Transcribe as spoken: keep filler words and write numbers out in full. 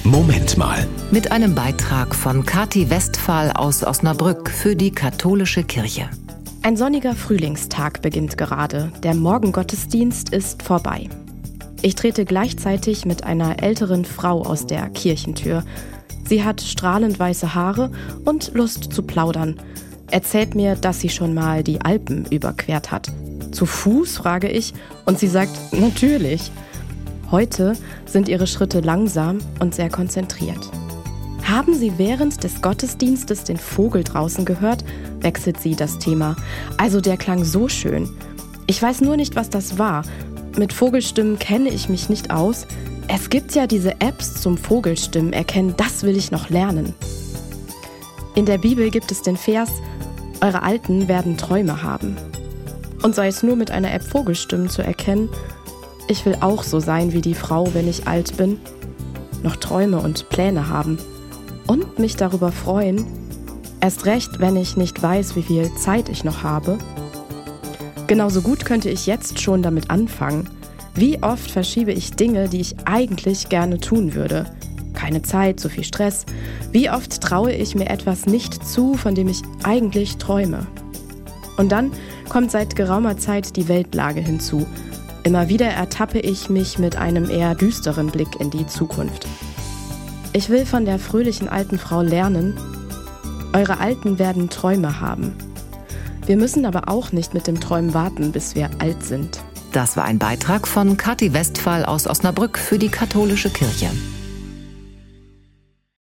Moment mal. Mit einem Beitrag von Kathi Westphal aus Osnabrück für die katholische Kirche. Ein sonniger Frühlingstag beginnt gerade. Der Morgengottesdienst ist vorbei. Ich trete gleichzeitig mit einer älteren Frau aus der Kirchentür. Sie hat strahlend weiße Haare und Lust zu plaudern. Erzählt mir, dass sie schon mal die Alpen überquert hat. Zu Fuß, frage ich, und sie sagt, natürlich. Heute sind ihre Schritte langsam und sehr konzentriert. Haben Sie während des Gottesdienstes den Vogel draußen gehört? Wechselt sie das Thema. Also der klang so schön. Ich weiß nur nicht, was das war. Mit Vogelstimmen kenne ich mich nicht aus. Es gibt ja diese Apps zum Vogelstimmen erkennen, das will ich noch lernen. In der Bibel gibt es den Vers, eure Alten werden Träume haben. Und sei es nur mit einer App Vogelstimmen zu erkennen, ich will auch so sein wie die Frau, wenn ich alt bin, noch Träume und Pläne haben und mich darüber freuen, erst recht, wenn ich nicht weiß, wie viel Zeit ich noch habe. Genauso gut könnte ich jetzt schon damit anfangen. Wie oft verschiebe ich Dinge, die ich eigentlich gerne tun würde? Keine Zeit, zu viel Stress. Wie oft traue ich mir etwas nicht zu, von dem ich eigentlich träume? Und dann kommt seit geraumer Zeit die Weltlage hinzu. Immer wieder ertappe ich mich mit einem eher düsteren Blick in die Zukunft. Ich will von der fröhlichen alten Frau lernen, eure Alten werden Träume haben. Wir müssen aber auch nicht mit dem Träumen warten, bis wir alt sind. Das war ein Beitrag von Kathi Westphal aus Osnabrück für die katholische Kirche.